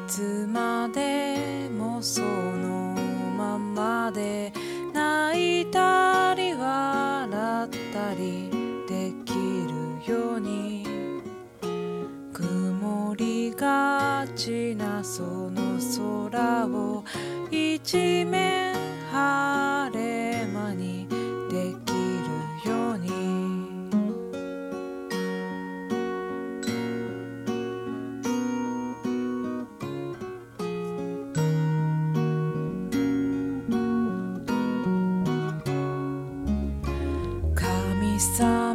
つまでもそのままで泣いたり笑ったりできるように曇りがちなその空を一面晴れ間にできるように神様